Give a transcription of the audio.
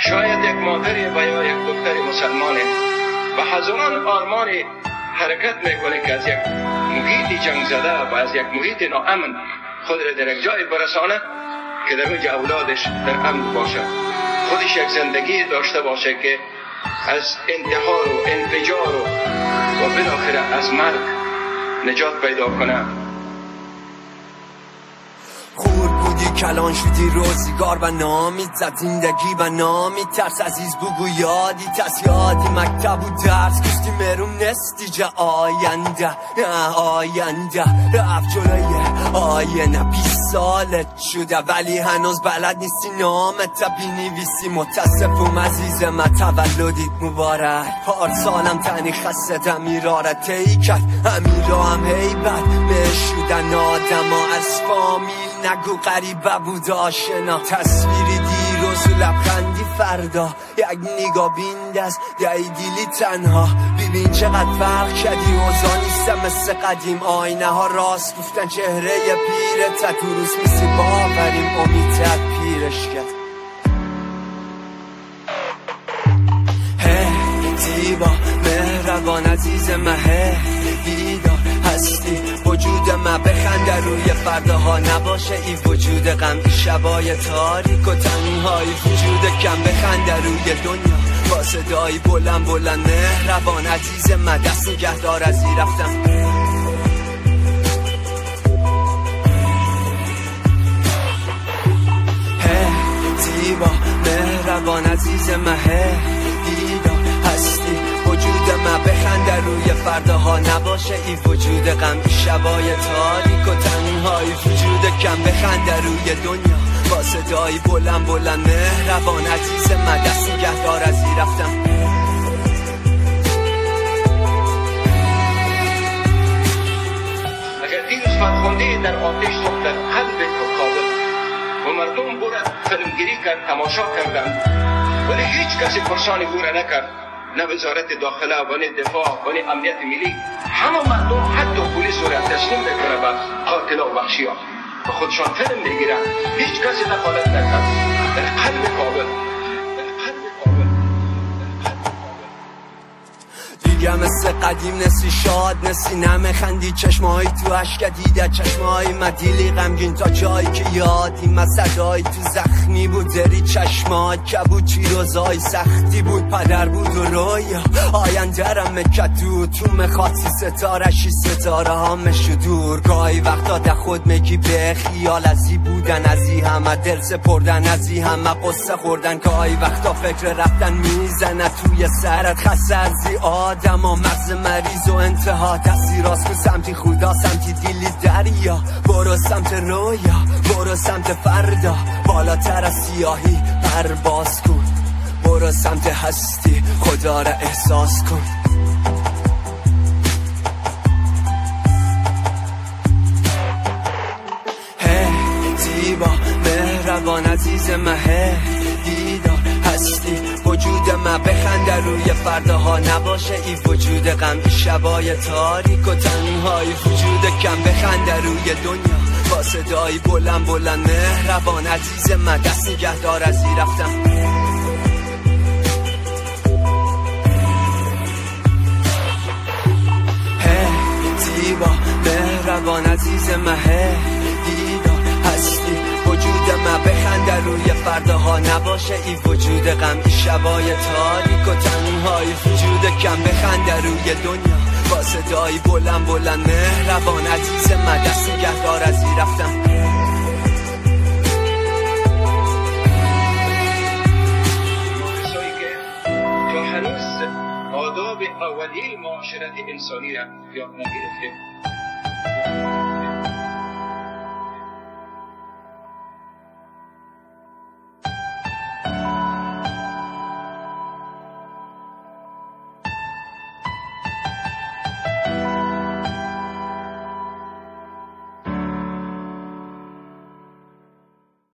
شاید یک مادری و یا یک دختر مسلمانی و هزاران آرمان حرکت میکنه که از یک محیط جنگ زده و از یک محیط ناامن خود را در یک جای برسانه که در اونجا اولادش در امن باشه، خودش یک زندگی داشته باشه که از انتحار و انفجار و بالاخره از مرگ نجات پیدا کنه. خور بودی کلان شدی روزگار و نامی زد زندگی و نامی ترس عزیز بگو یادی ترس یادی مکتب و درس کشتی مرون نستی جا آینده رفت جلوی آینه 20 سالت شده ولی هنوز بلد نیستی نامت بینویسی متاسفم عزیزم تولدیت مبارک پارسالم تنی خسته امیرارت تی کرد امیرا هم هیبت بشودن آدم ها از فامیل نگو قریبه بود آشنا تصویری دیروز و لبخندی فردا یک نگاه بیندست یه دیلی تنها ببین چقدر فرق کردی اوضاع نیستم مثل قدیم آینه ها راست گفتن چهره پیرت تو روز میسی باوریم امیدت پیرش کرد زیبا مهربان عزیز مه بیدار هستی وجود ما بخنده روی فرداها نباشه ای وجود غم ای شبای تاریک و تنهایی وجود کم بخنده روی دنیا با صدایی بلند بلند مهربان عزیز ما دست نگهدار از این رفتم زیبا مهربان عزیز مه دیدار هستی وجود ما بخنده روی فرداها نباشه ای وجود غم ای شبای تاریک و تنهایی وجود کم بخنده روی دنیا با صدایی بلند بلند مهربان عزیز ما دست نگهدار از این رفتم اگر دیروز فرخنده در آتش سوخت در قلب کابل و مردم برد فیلمگیری کرد تماشا کردند ولی هیچ کسی پرسان او را نکرد نه وزارت داخله و نه دفاع و نه امنیت ملی همه مردم حتی پلیس را تسلیم میکنه به قاتلا و وحشیان و خودشان فیلم میگیرن هیچ کسی دخالت نکرد در قلب کابل دیگه مثل قدیم نسی شاد نسی نمه خندی چشمایی تو عشق دیده چشمایی مدیلی غمگین تا جایی که یادی من صدایی تو زخمی بود دری چشمات که بود چیروزای سختی بود پدر بود و رویا آینده رم مکدو تو مخاطی ستارشی ستاره ها مشو دور گاهی وقتا ده خود میگی به خیال ازی بودن ازی همه دل سپردن ازی همه قصه خوردن گاهی وقتا فکر رفتن میزنه توی سرت خسته ازی آدم و مغز مریض و انتها دستی راست به سمتی خدا سمتی دیلی دریا برو سمت رویا برو سمت فردا بالاتر از سیاهی پرواز کن برو سمت هستی خدا را احساس کن زیبا مهربان عزیز مه دیدار هستی وجود ما بخنده روی فرداها نباشه ای وجود غم ای شبای تاریک و تنهایی وجود کم بخنده روی دنیا با صدایی بلند بلند مهربان عزیز ما دست نگهدار از این رفتم زیبا مهربان عزیز مه دیدار هستی وجود ما بخنده روی فرداها نباشه ای وجود غم ای شبای تاریک و تنهایی وجود کم بخنده روی دنیا با صدایی بلند بلند مهربان عزیز ما دست نگهدار از این رفتم کسایی که تا هنوز آداب اولیه معاشرت انسانی را یاد نگرفته